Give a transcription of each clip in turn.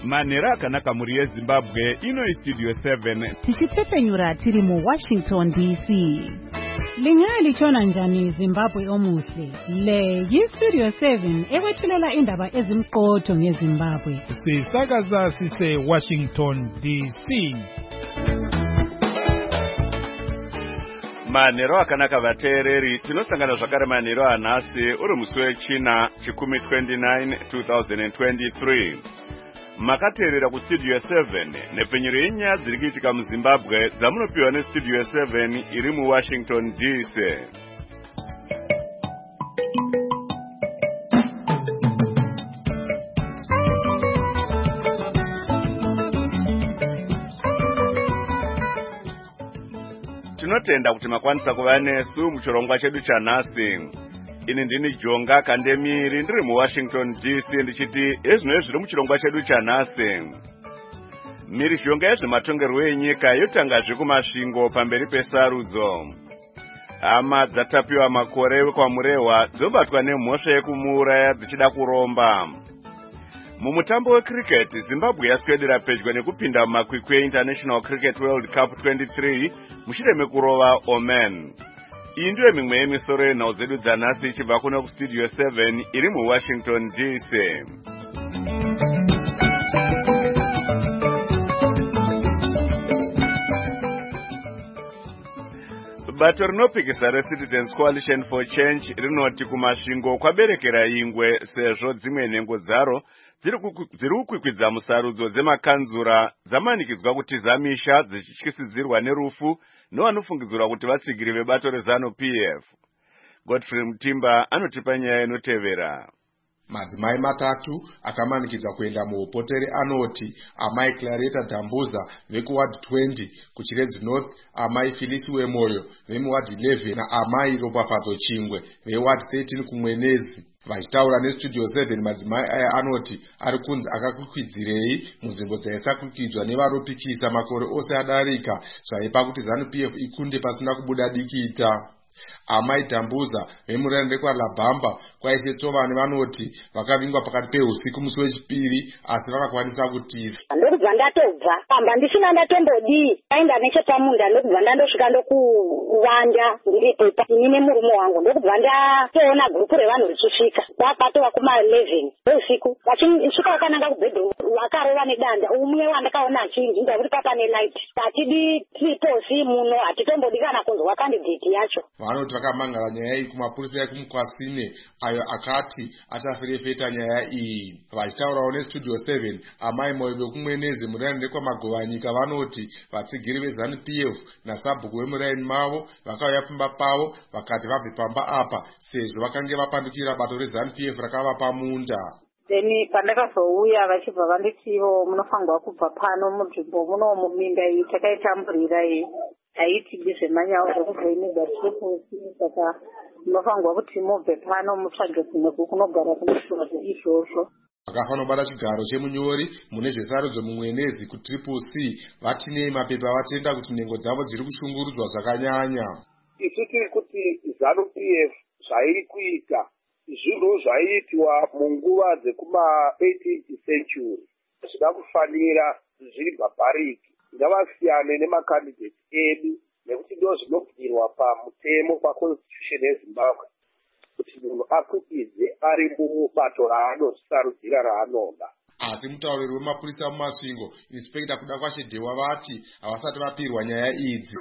Manhero akanaka muri yeZimbabwe, ino iStudio 7. Tichipfepenyura tiri muWashington DC. Lingalitshona njani Zimbabwe omuhle? Le yiStudio 7 ekwethulela indaba ezimqotho ngeZimbabwe. Sisakaza sise Washington DC. Manhero akanaka vateereri, tinosangana zvakare manhero anhasi uri musi wechina chikumi 29 2023. Makateerera kuStudio 7 nepfenyuro yenyaya dziri kuitika muZimbabwe dzamunopiwa neStudio 7 iri muWashington DC. Tinotenda kuti makwanisa kuva nesu muchirongwa chedu chanhasi. Ini ndini Jonga Kandemiri ndiri muWashington DC ndichiti ezvino zviri muchirongwa chedu chanhasi. Mhirizhonga yezvematongerwo enyika yotangazve kumasvingo pamberi pesarudzo. Hama dzatapiwa makore kwamurehwa dzobatwa nemhosva yekumuuraya dzichida kuromba. Mumutambo wecricket, Zimbabwe yaswedera pedyo nekupinda mumakwikwi eInternational Cricket World Cup 23 mushure mekurova Oman. Iyi ndiyo mimwe yemisoro yenhau dzedu dzanhasi ichibva kuno kuStudio 7 iri muWashington DC. Bato rinopikisa reCitizens Coalition for Change rinoti kumasvingo kwaberekera ingwe sezvo dzimwe nhengo dzaro dziri kukwikwidza musarudzo dzemakanzura dzamanikidzwa kuti zamisha dzichityisidzirwa nerufu nevanofungidzirwa kuti vatsigiri vebato reZANU-PF. Godfrey Mutimba anotipa nyaya inotevera. Madzimai matatu akamanikidzwa kuenda muupotere anoti amai Claretta Dambuza vekuward 20 kuChiredzi North, amai Phyllis Wemoyo vemuward 11 naamai Ropafadzo Chingwe veward 13 kuMwenezi. Vachitaura neStudio 7, madzimai aya anoti ari kunzi akakwikwidzirei munzvimbo dzaisakwikidzwa nevaropikisa makore ose adarika zvaipa kuti ZANU-PF ikunde pasina kubuda dikita. Amai Dambuza vemurani rekwaLabamba kwaishe Tsovane vanoti vakavingwa pakati peusiku musi wechipiri asi vakakwanisa kutira. Ndokubva ndatobva pamba ndisina ndatombodii aenda nechepamunda ndokubva ndandosvika ndokuwanda ndiripo inine murume wangu ndokubva ndatoona gurupu revanhu richisvika kwakatova kuma11 usiku vachisvika vakananga kubhedho vakarova nedanda umwe wandakaona achinjinda kuti papane light hatidi triposi muno hatitombodi kana kunzwa kandidheti yacho. Vanoti vakamangala nyaya iyi kumapurisa ekumukwasine ayo akati achafirefeta nyaya iyi. Vachitaurawo neStudio 7, amai Moyo vekumwenezi muraini rekwamagovanyika vanoti vatsigiri veZANU-PF naSabhuku vemuraini mavo vakauya pamba pavo vakati vabve pamba apa sezvo vakange vapandukira bato reZANU-PF rakavapa munda. Then pandakazouya vachibva vanditivo munofanirwa kubva pano munzvimbo muno muminda iyi takaitamburira iyi haitidi zvemanyawo zvekuvhoinedza triposi saka munofanirwa kuti mubve pano mutsvage kumwe kunogara kunoshora izvozvo. Vakafanira kubata chigaro chemunyori mune zvesarudzo muMwenezi kuTriple-C vatinei mapepa vatenda kuti nhengo dzavo dziri kushungurudzwa zvakanyanya. Isu tiri kuti ZANU-PF zvairi kuita zvinhu zvaiitwa munguva dzekuma18th century zvida kufanira zviri bhabhariki ngavasiyane nemakandidate edu nekuti ndo zvinobvirwa pamutemo paconstitution yeZimbabwe kuti munhu akwikidze ari mubato raanosarudzira raanoda. Asi mutauriri wemapurisa mumasvingo Inspector Kudakwa-Shedhewa vati havasati vapirwa nyaya idzi.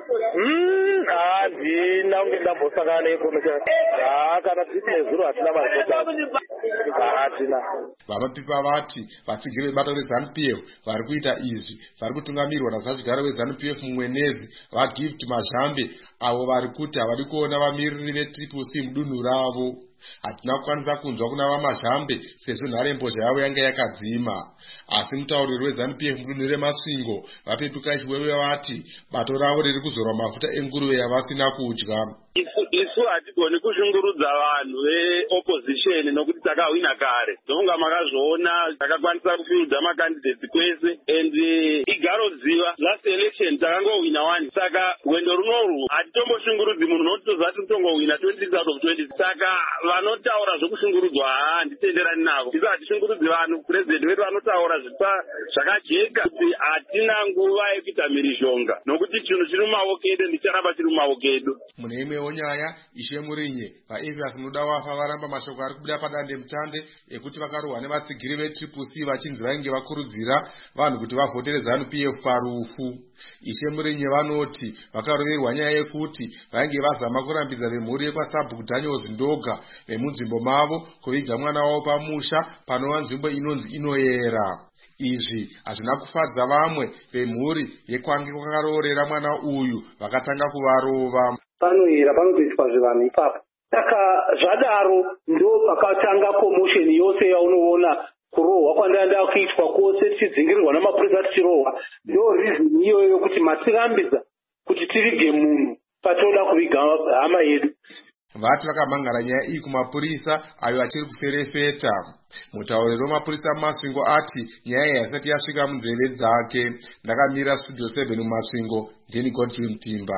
Handina kunge ndambosangana neinformation kana tiri nezuro hatina maripota hatina. Vamapipa vati vatsigiri vebato reZANU-PF vari kuita izvi vari kutungamirwa nazachigaro weZANU-PF muMwenezi vaGift Mazhambe avo vari kuti havadi kuona vamiriri veTriple-C mudunhu ravo. Hatina kukwanisa kunzwa kuna vaMazhambe sezvo nharembozha yavo yanga yakadzima. Asi mutauriri weZANU-PF mudunhu remasvingo vapepuka Chiwewe vati bato ravo riri kuzorwa mafuta enguruve yavasina kudya. isu hatigoni kushungurudza vanhu veopposition nokuti takahwina kare. Ndonga makazvoona takakwanisa kufirudza makandidates kwese and igaroziva last election takangohwina 1. Saka rwendo runorwu hatitomboshungurudzi munhu nokuti tozati kutongohwina 26 out of 20. Saka vanotaura zvokushungurudzwa handitenderani navo. Isu hatishungurudzi vanhu. President wedu vanotaura zvakajeka kuti hatina nguva yekuita mhirizhonga nokuti chinhu chiri mumaoko edu ndicharamba chiri mumaoko edu. Mune imwewo nyaya, Ishe Murinye vaEvias muda wafa varamba mashoko ari kubuda padande mutande ekuti vakarohwa nevatsigiri veTriple C vachinzi vainge vakurudzira vanhu kuti vavhotere ZANU-PF parufu. Ishe Murinye vanoti vakaroverwa nyaya yekuti vainge vazama kurambidza vemhuri yekwaSabhuku Daniels Ndoga vemunzvimbo mavo kuviga mwana wavo pamusha panova nzvimbo inonzi Inoyera. Izvi hazvina kufadza vamwe vemhuri yekwange kwakaroorera mwana uyu vakatanga kuvarova. Panoyera panotoitwa zvevanhu ipapo. Saka zvadaro ndo pakatanga commotion yose yaunoona kurohwa kwandaenda kuitwa kwose tichidzingirirwa namapurisa tichirohwa. Ndo reason iyoyo yokuti matirambidza kuti tivige munhu patoda kuviga hama yedu. Vati vakamhangara nyaya iyi kumapurisa ayo achiri kuferefeta. Mutauriri wemapurisa muMasvingo ati nyaya iyi haisati yasvika munzeve dzake. Ndakamira Studio 7 muMasvingo, ndini Godwin Timba.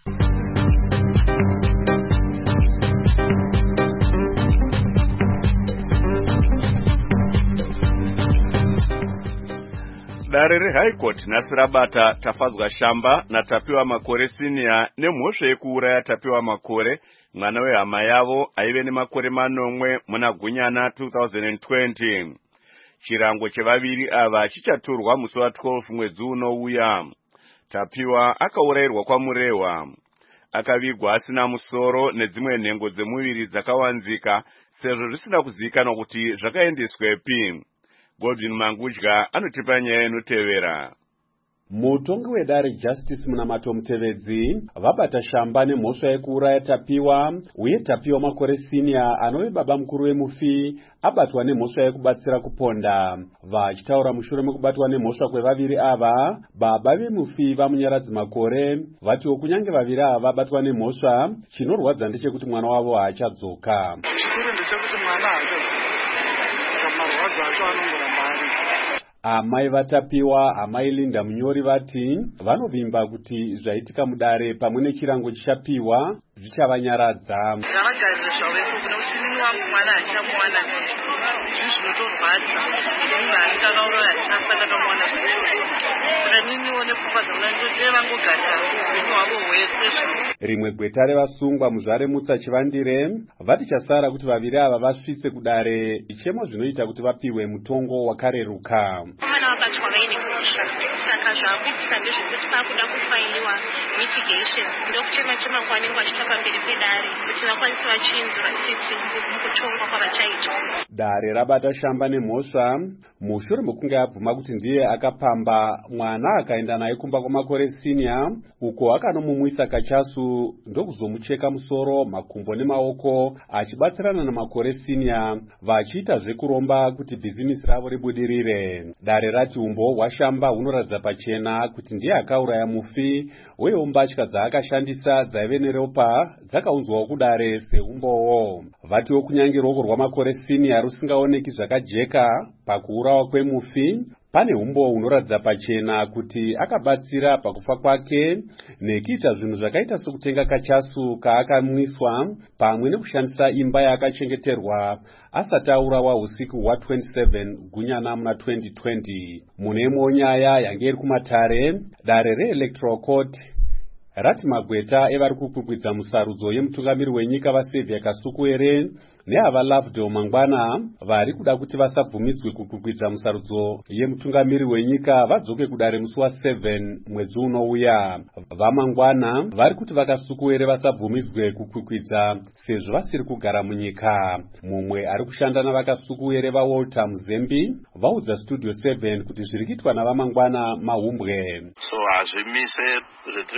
Dare reHigh Court nhasi rabata Tafadzwa Shamba naTapiwa Makore Senior nemhosva yekuuraya Tapiwa Makore, mwana wehama yavo aive nemakore 8 muna Gunyana 2020. Chirango chevaviri ava chichaturwa musi wa12 mwedzi unouya. Tapiwa akaurayirwa kwaMurewa. Akavigwa asina musoro nedzimwe nhengo dzemuviri dzakawanzika sezvo zvisina kuzivikanwa kuti zvakaendeswepi. Godwin Mangudya anotipa nyaya inotevera. Mutongi wedare Justice Munamato Mutevedzi vabata Shamba nemhosva yekuuraya Tapiwa, uye Tapiwa Makore Senior anove baba mukuru wemufi abatwa nemhosva yekubatsira kuponda. Vachitaura mushure mekubatwa nemhosva kwevaviri ava, baba vemufi vamunyaradzi Makore vatiwo kunyange vaviri ava vabatwa nemhosva, chinorwadza ndechekuti mwana wavo haachadzoka. Chikuru ndechekuti mwana haachadzoka. Marwadza acho anongoramba ari. Amai vaTapiwa, amai Linda Munyori vati vanovimba kuti zvaitika mudare pamwe nechirango chichapiwa zvichavanyaradza. Ndavagarira zvavo nekuti mimi wangu mwana hachamuwana. Izvi zvinotorwadza. Munhu anenge akauraya hachafa ndakamuwana kuchikoro. Saka niniwo nepfungwa dzangu ndodei vangogarira upenyu hwavo hwese. Rimwe gweta revasungwa muzvare Mutsa Chivandire vati chasara kuti vaviri ava vasvitse kudare, ichemo zvinoita kuti vapiwe mutongo wakareruka. Mwana wabatwa vaine mhosva, saka zvakuitika ndezvekuti vakuda kufailiwa mitigation ndokuchema kwavanenge vachiita pamberi pedare kuti vakwanise vachinzi vatsitsi mukutongwa kwavachaita. Dare rabata Shamba nemhosva mushure mekunge abvuma kuti ndiye akapamba mwana akaenda naye kumba kwaMakore Senior, uko akanomumwisa kachasu ndokuzomucheka musoro, makumbo nemaoko achibatsirana naMakore Senior vachiita zvekuromba kuti bhizinisi ravo ribudirire. Dare rati umbo hwaShamba hunoratidza pachena kuti ndiye akauraya mufi, uyewo mbatya dzaakashandisa dzaive neropa dzakaunzwawo kudare seumbowo. Vatiwo kunyange ruoko rwaMakore Senior rusingaoneki zvakajeka pakuurawa kwemufi, pane umbo hunoratidza pachena kuti akabatsira pakufa kwake nekuita zvinhu zvakaita sokutenga kachasu kaakamwiswa pamwe nekushandisa imba yaakachengeterwa asati aurawa usiku hwa27 Gunyana muna 2020. Mune imwewo nyaya yange iri kumatare, dare reElectoral Court rati magweta evari kukwikwidza musarudzo yemutungamiri wenyika vaSaviour Kasukuwere neava Lovedale Mangwana vari kuda kuti vasabvumidzwe kukwikwidza musarudzo yemutungamiri wenyika vadzoke kudare musi wa7 mwedzi unouya. VaMangwana vari kuti vaKasukuwere vasabvumidzwe kukwikwidza sezvo vasiri kugara munyika. Mumwe ari kushanda navaKasukuwere vaWalter Muzembi vaudza Studio 7 kuti zviri kuitwa navaMangwana mahumbwe. So hazvimise zvetiri kuita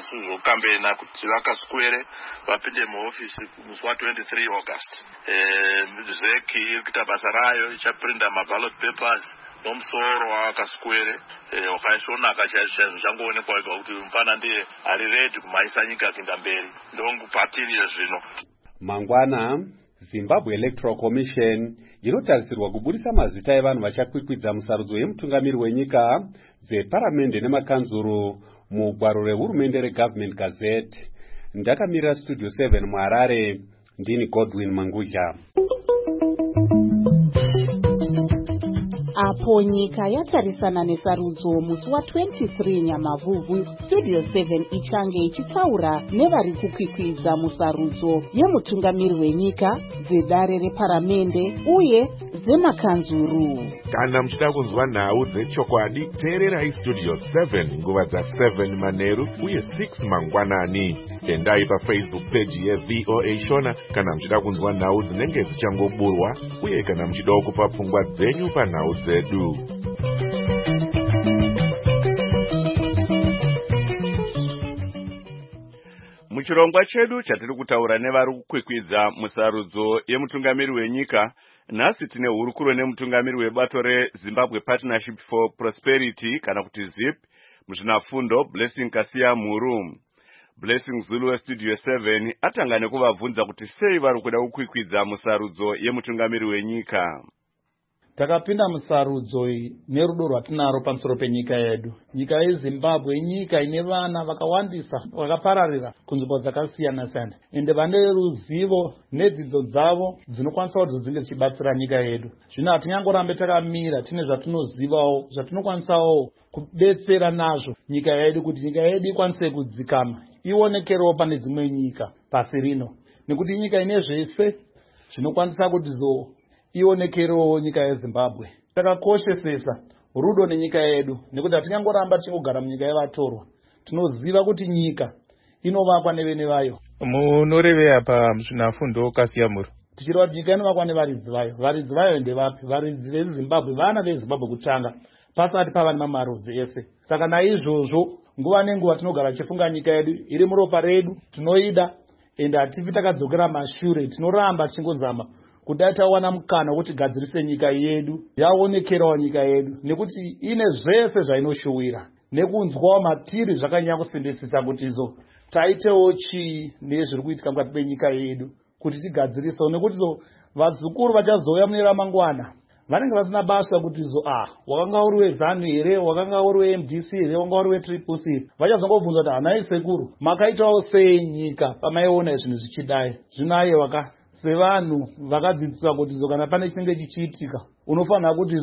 kuzokambena kuti vakaswere vapinde muofisi musi wa23 August. ZEC iri kuita basa rayo, ichaprinda maballot papers nomusoro wakaswere wakaisvonaka chaizvo changoonekwa ega kuti mufana ndiye ari ready kumaisa nyika kuenda mberi. Ndongupatiriyo zvino. Mangwana Zimbabwe Electoral Commission inotarisirwa kubudisa mazita evanhu vachakwikwidza musarudzo yemutungamiri wenyika dzeparamende nemakanzuru mugwaro rehurumende reGovernment Gazette. Ndakamirira Studio 7 muHarare, ndini Godwin Manguja. Apo nyika yatarisana nesarudzo musi wa23 Nyamavhuvhu, Studio 7 ichange ichitaura nevari kukwikwidza musarudzo yemutungamiri wenyika, dzedare reparamende uye dzemakanzuru. Kana muchida kunzwa nhau dzechokwadi, teererai Studio 7 nguva dza7 manheru uye 6 mangwanani. Endai paFacebook page yeVOA Shona kana muchida kunzwa nhau dzinenge dzichangoburwa, uye kana muchida kupa pfungwa dzenyu panhau dzedu. Muchirongwa chedu chatiri kutaura nevari kukwikwidza musarudzo yemutungamiri wenyika, nhasi tine hurukuro nemutungamiri webato reZimbabwe Partnership for Prosperity kana kuti ZIP muzvinafundo Blessing Kasiya Muru. Blessing Zulu weStudio 7 atanga nekuvabvunza kuti sei vari kuda kukwikwidza musarudzo yemutungamiri wenyika. Takapinda musarudzo iyi nerudo rwatinaro pamusoro penyika yedu. Nyika yeZimbabwe inyika ine vana vakawandisa vakapararira kunzvimbo dzakasiyana siyana, ende vane ruzivo nedzidzo dzavo dzinokwanisa kuti dzinge dzichibatsira nyika yedu. Zvino hatinyangorambe takamira, tine zvatinozivawo zvatinokwanisawo kubetsera nazvo nyika yedu kuti nyika yedu ikwanise kudzikama, ionekerewo pane dzimwe nyika pasi rino, nekuti nyika ine zvese zvinokwanisa kuti ionekerewo nyika yeZimbabwe. Takakoshesesa rudo nenyika yedu nekuti hatingangoramba tichigara munyika yevatorwa. Tinoziva kuti nyika inovakwa nevene vayo. Munorevera pamuzvinafundo Kasiya Muru? Tichireva kuti nyika inovakwa nevaridzi vayo. Varidzi vayo ndevapi? Varidzi veZimbabwe, vana veZimbabwe kutanga, pasati pava nemamarudzi ese. Saka naizvozvo nguva nenguva tinogara tichifunga nyika yedu iri muropa redu, tinoida ende hativi takadzokera mashure, tinoramba tichingonzama kudai tawana mukana kuti gadzirise nyika yedu, yaonekerawo nyika yedu, nekuti ine zvese zvainoshuwira, nekunzwawo matiri zvakanyanya kusimbisisa kuti taitewo chii nezviri kuitika mukati menyika yedu kuti tigadzirisewo, nekuti vazukuru vachazouya mune ramangwana vanenge vasina basa kuti wakanga uri weZANU here, wakanga uri weMDC here, wakanga uri weTriple-C, vachazongobvunza kuti hanai sekuru makaitawo sei nyika pamaiona zvinhu zvichidai. Zvino aiwa sevanhu vakadzidziswa kuti kana pane chinenge chichiitika unofanira kuti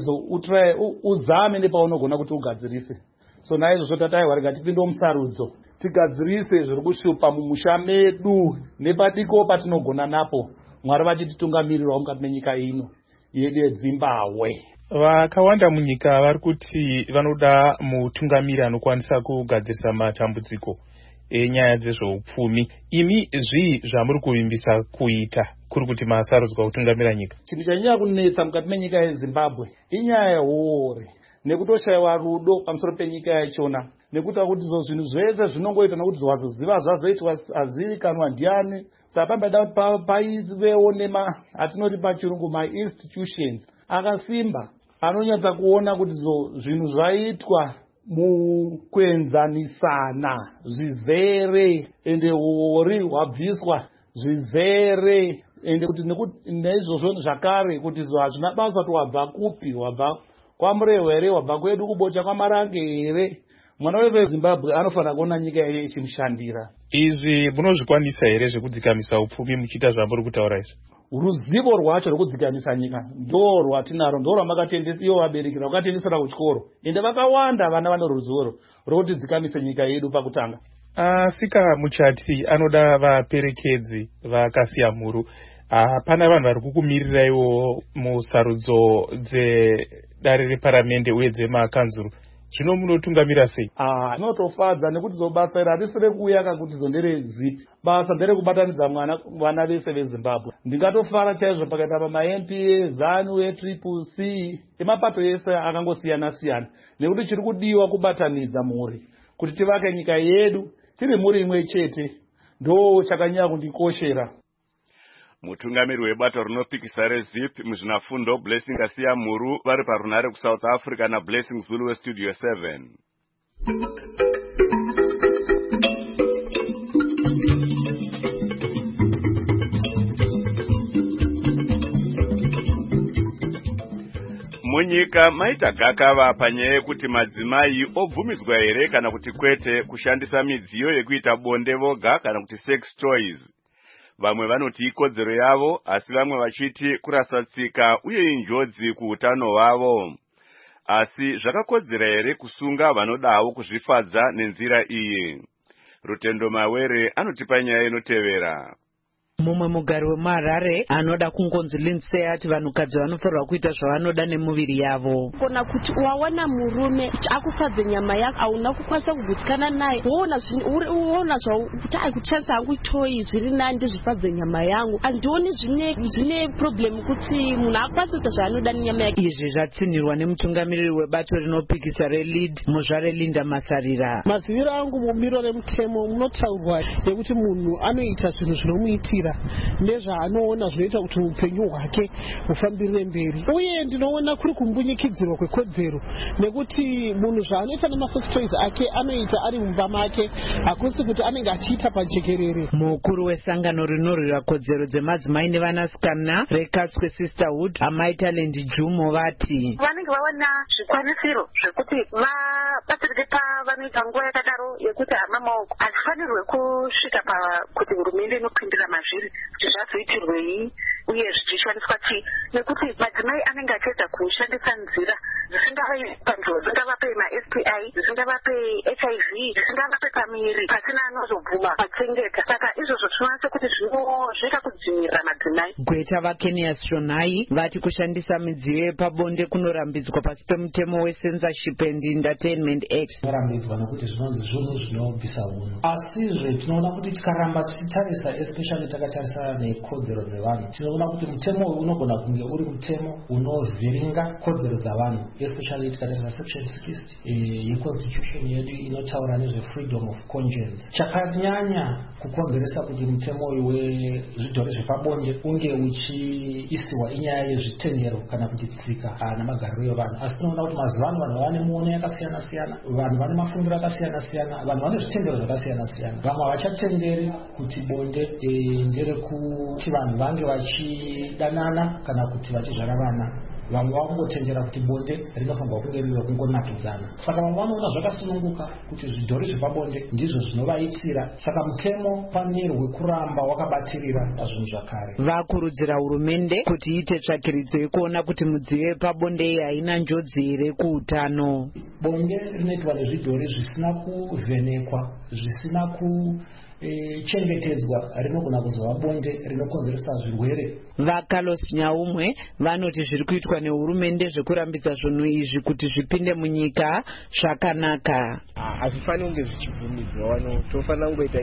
uzame nepaunogona kuti ugadzirise. So naizvozvo tataiwa tipinde musarudzo tigadzirise zviri kushupa mumusha medu nepadiko patinogona napo, Mwari vachititungamirirawo mukati menyika ino yedu yeZimbabwe. Vakawanda munyika vari kuti vanoda mutungamiri anokwanisa kugadzirisa matambudziko enyaya dzezveupfumi. Imi zvii zvamuri kuvimbisa kuita kuri kuti masarudzwa kutungamira nyika? Chinhu chanyanya kunetsa mukati menyika yeZimbabwe inyaya yehore nekutoshayiwa rudo pamusoro penyika yachona, nekuti kuti zvinhu zvese zvinongoita nokuti wazoziva zvazoitwa azivikanwa ndiani. Saka pambada kuti paivewo atinoti pachirungu ma-institutions akasimba anonyatsa kuona kuti zvinhu zvaitwa mukwenzanisana zvizere ende hori hwabviswa zvizere, ende kuti neizvozvo zvakare kuti hazvina basa kuti wabva kupi, wabva kwamurehwa here, wabva kwedu kubocha kwamarange here. Mwana weZimbabwe anofanira kuona nyika yedu ichimushandira. Izvi munozvikwanisa here zvekudzikamisa upfumi muchiita zvamuri kutaura izvi? Ruzivo rwacho rwekudzikamisa nyika ndo rwatinaro, ndo rwamakatendesa ivo vabereki vakatendesera kuchikoro, ende vakawanda vana vane ruzivo rwokuti dzikamise nyika yedu pakutanga. Sika Muchati anoda vaperekedzi vaKasiya Muru. Pana vanhu vari kukumiriraiwo musarudzo dzedare reparamende uye dzemakanzuru. Zvino munotungamira sei? Inotofadza nekuti basa iri harisi rekuuya kuti ndere ZIP, basa nderekubatanidza vana vese veZimbabwe. Ndingatofara chaizvo pakaita pama-MPA, ZANU, eTriple-C, emapato ese akangosiyana siyana, nekuti chiri kudiwa kubatanidza mhuri kuti tivake nyika yedu, tiri muri imwe chete ndo chakanyanya kundikoshera. Mutungamiri webato rinopikisa reZIP muzvinafundo Blessing Asiya Muru vari parunare kuSouth Africa naBlessing Zulu weStudio 7. Munyika maita gakava panyaya yekuti madzimai obvumidzwa here kana kuti kwete kushandisa midziyo yekuita bonde voga kana kuti sex toys. Vamwe vanoti ikodzero yavo, asi vamwe vachiti kurasa tsika uye injodzi kuutano hwavo. Asi zvakakodzera here kusunga vanodawo kuzvifadza nenzira iyi? Rutendo Mawere anotipa nyaya inotevera. Mumwe mugari wemuHarare anoda kungonzi Lindsay ati vanhukadzi vanofanirwa kuita zvavanoda nemuviri yavo. Kona kuti wawana murume akufadze nyama yako auna kukwanisa kugutsikana naye uona kuti aikuchasa hangu toyi zviri nani ndizvifadze nyama yangu andioni zvine problem kuti munhu akwanisa kuita zvaanoda nenyama yake. Izvi zvatsinirwa nemutungamiriri webato rinopikisa reLead muzvare Linda Masarira. Maziviro angu mumiro remutemo munotaurwa nekuti munhu anoita zvinhu zvinomuitira nezvaanoona zvinoita kuti upenyu hwake hufambirire mberi, uye ndinoona kuri kumbunyikidzirwa kwekodzero nekuti munhu zvaanoita nemasex toys ake anoita ari mumba make, hakusi kuti anenge achiita pajekerere. Mukuru wesangano rinorwira kodzero dzemadzimai nevanasikana reKatswe Sisterhood Amai Talent Jumo vati vanenge vawana zvikwanisiro zvekuti vabatsirike pavanoita nguva yakadaro yekuti hama maoko hazifanirwe kusvika pakuti hurumende inopindira mazviri kuti zvazoitirwei uye zvichishandiswa chii, nekuti madzimai anenge achiedza kushandisa nzira dzisingavape panjodzi, dzisingavape maSTI, dzisingavape HIV, dzisingavape pamiri pasina anozobvuma patsengeta. Saka izvozvo tinoona kuti zvinosvika kudzimirira madzimai. Gweta vaKenias Shonai vati kushandisa midziyo yepabonde kunorambidzwa pasi pemutemo weCensorship and Entertainment Act. Kunorambidzwa nekuti zvinonzi zvinhu zvinobvisa unhu, asizve tinoona kuti tikaramba tichitarisa especially takatarisa nekodzero dzevanhu tinoona kuti mutemo uyu unogona kunge uri mutemo unovhiringa kodzero dzavanhu, especially tikatarisa section 60 yeconstitution yedu inotaura nezvefreedom of conscience. Chakanyanya kukonzeresa kuti mutemo uyu wezvidhori zvepabonde unge uchiisiwa inyaya yezvitendero kana kuti tsika namagariro evanhu, asi tinoona kuti mazuva ano vanhu vane muono yakasiyana siyana, vanhu vane mafungiro akasiyana siyana, vanhu vane zvitendero zvakasiyana siyana. Vamwe havachatenderi kuti bonde nderekuti vanhu vange vachidanana kana kuti vachizvara vana. Vamwe vangotendera kuti bonde rinofanirwa kunge riri rekungonakidzana. Saka vamwe vanoona zvakasununguka kuti zvidhori zvepabonde ndizvo zvinovaitira. Saka mutemo panero wekuramba wakabatirira pazvinhu zvakare. Vakurudzira hurumende kuti iite tsvakiridzo yekuona kuti midziyo yepabonde iyi haina njodzi here kuutano. Bonde rinoitwa nezvidhori zvisina kuvhenekwa, zvisina chengetedzwa rinogona kuzova bonde rinokonzeresa zvirwere. VaCarlos Nyaumwe vanoti zviri kuitwa nehurumende zvekurambidza zvinhu izvi kuti zvipinde munyika zvakanaka. Hazvifaniri kunge zvichibvumidzwa wano, tofanira kungoita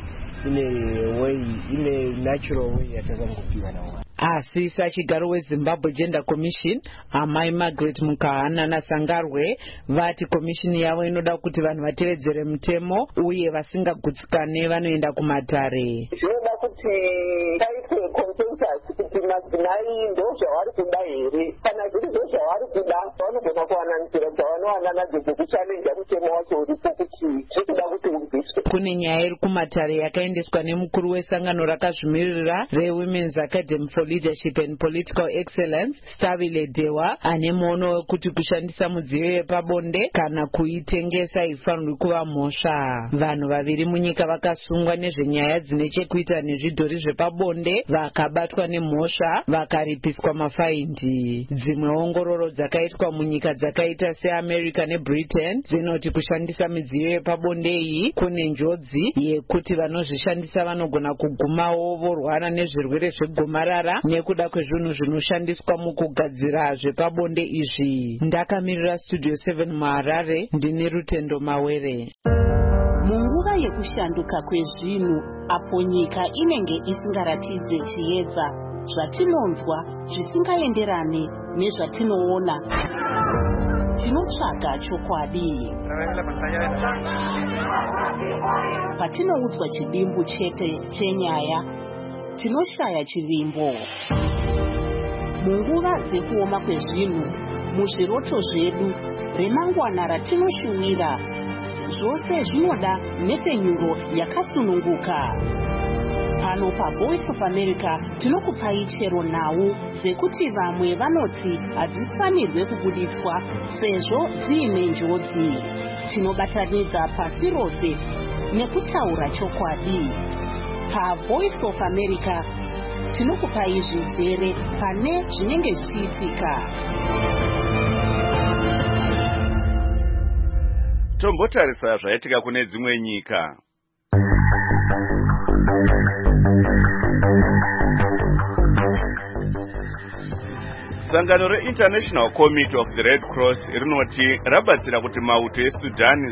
ine natural way yatakangopiwa nawo. Asi sachigaro weZimbabwe Gender Commission Amai Margaret Mukahana naSangarwe vati komishini yavo inoda kuti vanhu vatevedzere mutemo uye vasingagutsikane vanoenda kumatare. Zvinoda kuti paitwe consensus kuti madzimai ndozvavari kuda here, kana zviri zvozvavari kuda vanogona kuwana nzira dzavanowana nadzo dzekuchalenja mutemo wacho uripo kuti zvirikuda kuti ubviswe. Kune nyaya iri kumatare yakaendeswa nemukuru wesangano rakazvimirira reWomen's Academy for Leadership and Political Excellence Stabile Dewa ane muono wekuti kushandisa midziyo yepabonde kana kuitengesa haifanirwi kuva mhosva. Vanhu vaviri munyika vakasungwa nezvenyaya dzine chekuita nezvidhori zvepabonde vakabatwa nemhosva vakaripiswa mafaindi. Dzimwe ongororo dzakaitwa munyika dzakaita seAmerica neBritain dzinoti kushandisa midziyo yepabonde iyi kune njodzi yekuti vanozvishandisa vanogona kugumawo vorwara nezvirwere zvegomarara nekuda kwezvinhu zvinoshandiswa mukugadzira zvepabonde izvi. Ndakamirira Studio 7 muHarare ndine Rutendo Mawere. Munguva yekushanduka kwezvinhu apo nyika inenge isingaratidze chiedza, zvatinonzwa zvisingaenderane nezvatinoona, tinotsvaga chokwadi. patinoudzwa chidimbu chete chenyaya tinoshaya chivimbo. Munguva dzekuoma kwezvinhu, muzviroto zvedu, remangwana ratinoshuwira, zvose zvinoda nhepfenyuro yakasununguka. Pano paVoice of America tinokupai chero nhau dzekuti vamwe vanoti hadzifanirwe kubuditswa sezvo dziine njodzi. Tinobatanidza pasi rose nekutaura chokwadi. PaVoice of America tinokupai zvizere pane zvinenge zvichiitika. Tombotarisa zvaitika kune dzimwe nyika. Sangano reInternational Committee of the Red Cross rinoti rabatsira kuti mauto eSudan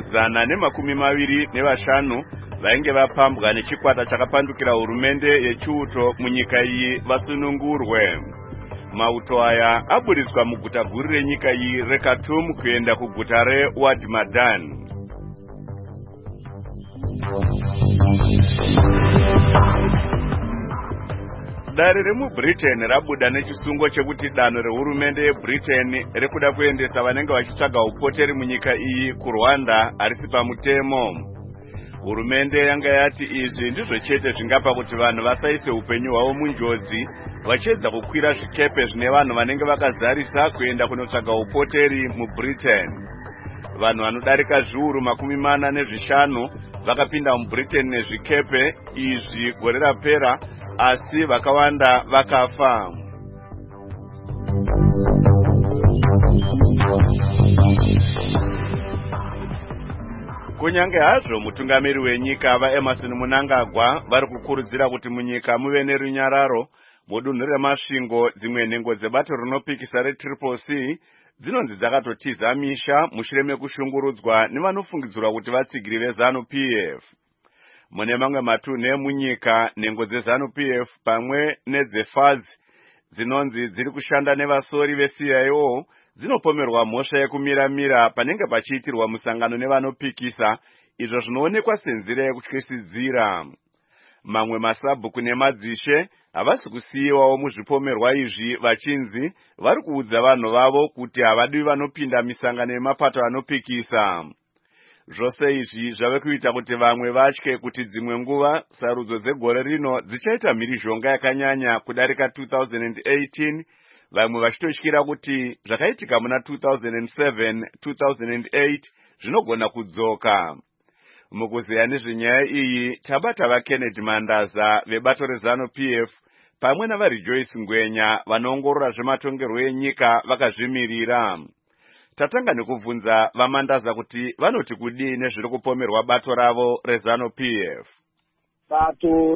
125 vainge vapambwa nechikwata chakapandukira hurumende yechiuto munyika iyi vasunungurwe. Mauto aya aburitswa muguta guru renyika iyi reKhartoum kuenda kuguta reWad Madani. Dare remuBritain rabuda nechisungo chekuti danho rehurumende yeBritain rekuda kuendesa vanenge vachitsvaga upoteri munyika iyi kuRwanda harisi pamutemo. Hurumende yanga yati izvi ndizvo chete zvingapa kuti vanhu vasaise upenyu hwavo munjodzi vachiedza kukwira zvikepe zvine vanhu vanenge vakazarisa kuenda kunotsvaga upoteri muBritain. Vanhu vanodarika zviuru 45 vakapinda muBritain nezvikepe izvi gore rapera, asi vakawanda vakafa. Kunyange hazvo mutungamiri wenyika vaEmerson Mnangagwa vari kukurudzira kuti munyika muve nerunyararo, mudunhu remasvingo dzimwe nhengo dzebato rinopikisa reCCC dzinonzi dzakatotiza misha mushure mekushungurudzwa nevanofungidzirwa kuti vatsigiri veZANU-PF. Mune mamwe matunhu emunyika, nhengo dzeZANU-PF pamwe nedzeFAZ dzinonzi dziri kushanda nevasori veCIO dzinopomerwa mhosva yekumiramira panenge pachiitirwa musangano nevanopikisa, izvo zvinoonekwa senzira yekutyisidzira. Mamwe masabhuku nemadzishe havasi kusiyiwawo muzvipomerwa izvi vachinzi vari kuudza vanhu vavo kuti havadi vanopinda misangano yemapato anopikisa. Zvose izvi zvave kuita kuti vamwe vatye kuti dzimwe nguva sarudzo dzegore rino dzichaita mhirizhonga yakanyanya kudarika 2018, vamwe vachitotyira kuti zvakaitika muna 2007-2008 zvinogona kudzoka. Mukuzeya nezvenyaya iyi tabata vaKennedy Mandaza vebato reZANU-PF pamwe navaRejoice Ngwenya vanoongorora zvematongerwo enyika vakazvimirira. Tatanga nekubvunza vaMandaza kuti vanoti kudii nezviri kupomerwa bato ravo reZANU-PF. Bato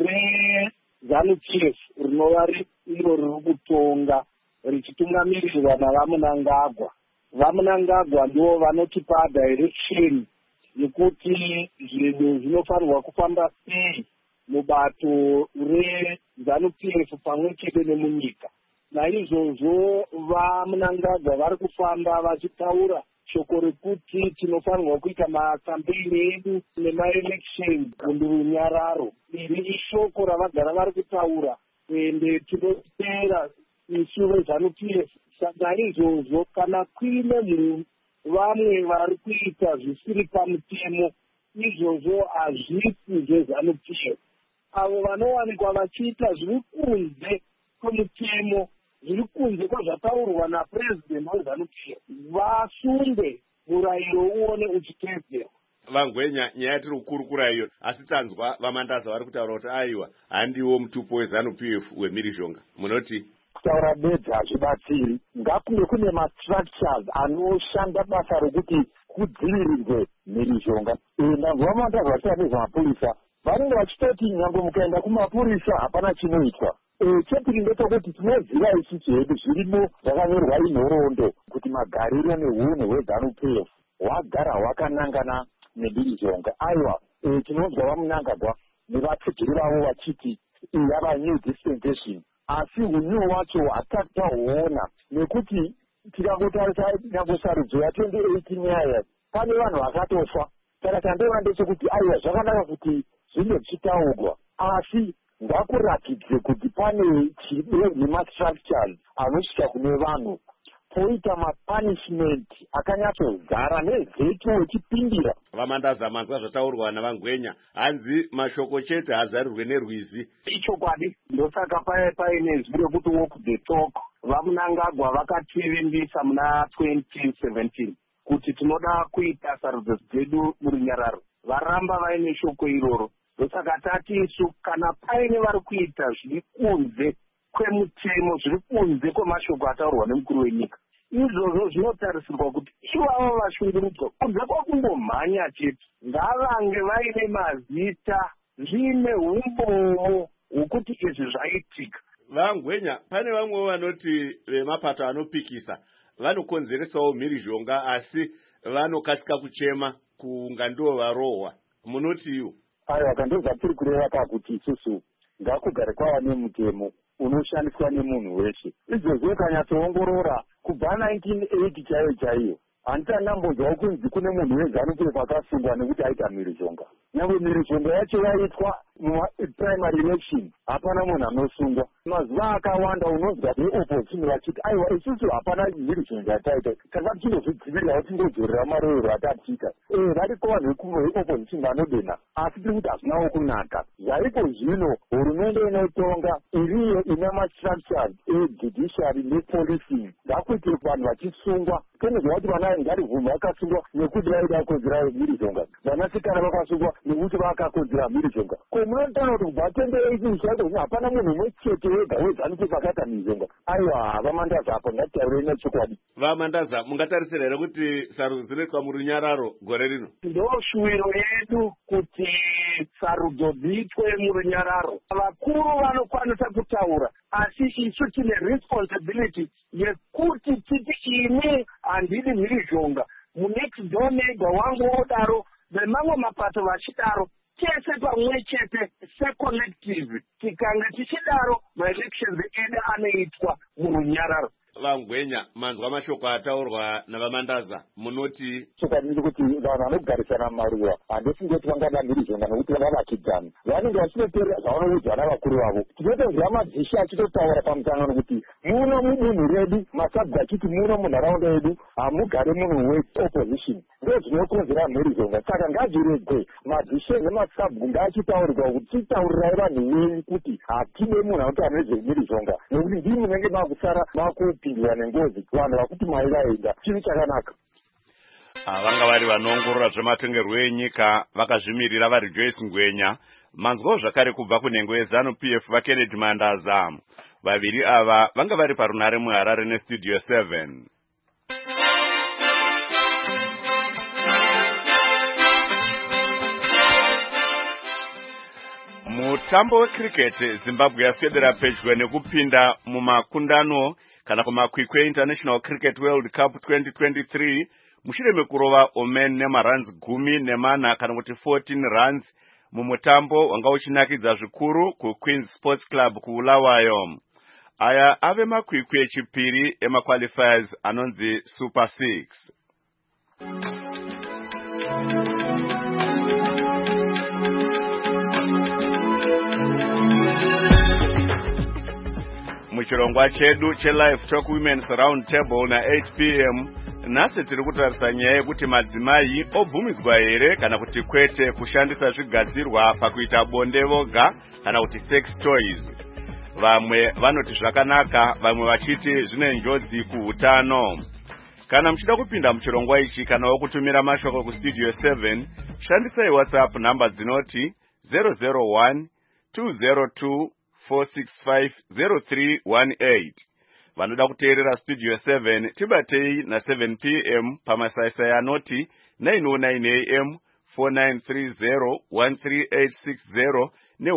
reZANU-PF rinova iro riri kutonga richitungamirirwa navaMnangagwa. VaMnangagwa ndivo vanotipa direction yekuti zvinhu zvinofanirwa kufamba sei mubato reZANU-PF pamwe chete nemunyika. Naizvozvo vaMnangagwa vari kufamba vachitaura shoko rekuti tinofanirwa kuita makampeini edu nemaelection kundurunyararo. Iri ishoko ravagara vari kutaura ende tinotera isu veZANU-PF. Naizvozvo kana kuine munhu vamwe vari kuita zvisiri pamutemo, izvozvo hazvisi zveZANU-PF. Avo vanowanikwa vachiita zviri kunze kwemutemo, zviri kunze kwezvataurwa naPresident weZANU-PF, vasunde murayiro uone uchiteedzerwa. Vangwenya, nyaya tiri kukurukura iyo, asi tanzwa vaMandaza vari kutaura kuti aiwa handiwo mutupo weZANU-PF wemhirizhonga. Munoti kutaura bedzi hazvibatsiri. Ngakunge kune mastructures anoshanda basa rokuti kudzivirirwe mhirizhonga. Ndanzwa vaMandaza vachita nezvemapurisa, vanenge vachitoti nyangwe mukaenda kumapurisa hapana chinoitwa. Chepiri ndechekuti tinoziva isusu hedu zvirimo zvakanyorwa inhoroondo kuti magariro neunhu hweZANU-PF hwagara hwakanangana nemhirizhonga. Aiwa, tinonzwa vaMnangagwa nevatsigiri vavo vachiti yava new dispensation, asi unyu wacho hatisati tahuona, nekuti tikagotarisa nyangwe sarudzo ya2018 yaya pane vanhu vakatofa. saka chandova ndechekuti aiwa zvakanaka kuti zvinge zvichitaurwa, asi ngakuratidze kuti pane chido nemastructures anosvika kune vanhu, poita mapunishment akanyatsozara nevheki wechipindira. Vamandaza manzwa zvataurwa navangwenya, hanzi mashoko chete hazarirwe nerwizi. Ichokwadi, ndosaka paine zwi rekuti walk the talk. VaMnangagwa vakativimbisa muna 2017 kuti tinoda kuita sarudzo dzedu murunyararo. Varamba vaine shoko iroro. Ndosaka tati isu kana paine vari kuita zviri kunze kwemutemo, zviri kunze kwemashoko ataurwa nemukuru wenyika, izvozvo zvinotarisirwa kuti ivavo vashungurudzwa kunze kwakungomhanya chete, ngavange vaine mazita, zvine umbomo hwokuti izvi zvaitika. Vangwenya, pane vamwe vanoti vemapato anopikisa vanokonzeresawo mhirizhonga asi vanokasika kuchema kunga ndivo varohwa. Munoti iwo? Aiwa, kandozvatiri kureva kakuti isusu ngakugare kwava nemutemo unoshandiswa nemunhu weshe. Izvozvo ukanyatsoongorora kubva 1980 chaiyo chaiyo, handiti ndambonzwawo kunzi kune munhu weZANU-PF akasungwa nekuti aita mhirizhonga. Nyangwe mhirizhonga yacho yaitwa mumaprimary election, hapana munhu anosungwa. Mazuva akawanda unonzwa veopposition vachiti aiwa isusu hapana mhirizhonga yataita, saka tinozvidzivirira tingodzorera marorero atatiita. Variko vanhu veopposition vanodena, asi tiri kuti hazvinawo kunaka. Zvaipo zvino hurumende inotonga iriyo ina mastructures ejudiciary nepolicing, ngakuite vanhu vachisungwa. Tonozwa kuti vana Ngarivhuma vakasungwa nekuti vaida kukonzera mhirizhonga, vanasikana vakasungwa nekuti vakakonzera mhirizhonga. Ko munotana kuti kubva 2018 hapana munhu umwe chete wega weZANU-PF akaita mhirizhonga. Aiwa, vamandaza apo ngatitaurei nechokwadi. Vamandaza, mungatarisira here kuti sarudzo dzinoitwa murunyararo gore rino? Ndoshuviro yedu kuti sarudzo dziitwe murunyararo. Vakuru vanokwanisa kutaura, asi isu tine responsibility yekuti titi ini handidi mhirizhonga, munext door neighbor wangu odaro, vemamwe mapato vachidaro, tese pamwe chete secollective tikanga tichidaro maelections edu anoitwa murunyararo. Vangwenya, manzwa mashoko ataurwa navamandaza, munoti? Chokwadi kuti vanhu vanogarisana mumaruwa handisingoti vangada mhirizhonga nokuti vanavakidzana, vanenge vachinoteerera zvavanoudzwa navakuru vavo. Tinotozwa madzishe achitotaura pamusangano kuti muno mudunhu redu, masabhuku achiti muno munharaunda yedu hamugare munhu weopposition, ndo zvinokonzera mhirizhonga. Saka ngazviregwe, madzishe nemasabhuku ngaachitaurirwa kuti titaurirai vanhu wenyu kuti hatine munhu anotaura nezvemhirizhonga, nokuti ndii munenge makusara makupindwa nengozi vanhu vakuti mai vaenda. Chinhu chakanaka. Vanga vari vanoongorora zvematongerwo enyika vakazvimirira vari Joyce Ngwenya, manzwawo zvakare kubva kunhengo yeZANU-PF vaKennedy Mandaza. Vaviri ava vanga vari parunare muHarare neStudio 7. Mutambo wecricket, Zimbabwe yafedera pedyo nekupinda mumakundano kana kumakwikwi International Cricket World Cup 2023 mushure mekurova Oman nemaruns 14 kana kuti 14 runs mumutambo wanga uchinakidza zvikuru kuQueen's Sports Club kuBulawayo. Aya ave makwikwi echipiri emaqualifiers anonzi Super 6. Muchirongwa chedu chelive talk women's round table na 8 p.m. Nasi tiri kutarisa nyaya yekuti madzimai obvumidzwa here kana kuti kwete kushandisa zvigadzirwa pakuita bonde voga kana kuti sex toys. Vamwe vanoti zvakanaka, vamwe vachiti zvine njodzi kuhutano. Kana muchida kupinda muchirongwa ichi kana wokutumira mashoko kustudio 7, shandisai WhatsApp namba dzinoti 001 202 4650318. Vanoda kuteerera Studio 7 tibatei na 7 p.m. pamasaisai anoti 909 am 4930 13860 ne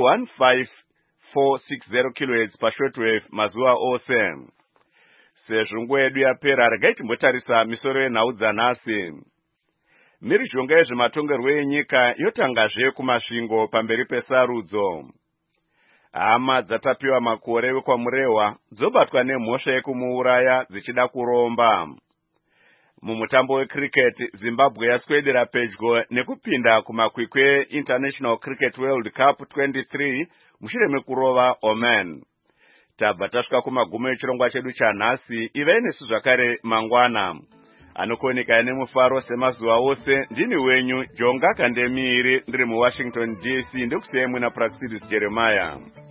15460 kHz pashortwave mazuva ose. Sezvo nguva yedu yapera, regai timbotarisa misoro yenhau dzanhasi. Mhirizhonga yezvematongerwo enyika yotangazve kumasvingo pamberi pesarudzo. Hama dzatapiwa makore wekwamurehwa dzobatwa nemhosva yekumuuraya dzichida kuromba. Mumutambo wecricket, Zimbabwe yaswedera pedyo nekupinda kumakwikwi International Cricket World Cup 23 mushure mekurova Oman. Tabva tasvika kumagumo echirongwa chedu chanhasi. Ivai nesu zvakare mangwana. Anokoneka nemufaro semazuva ose. Ndini wenyu Jonga Kandemiri, ndiri muWashington DC. Ndokusiyai muna Praxidis Jeremiah.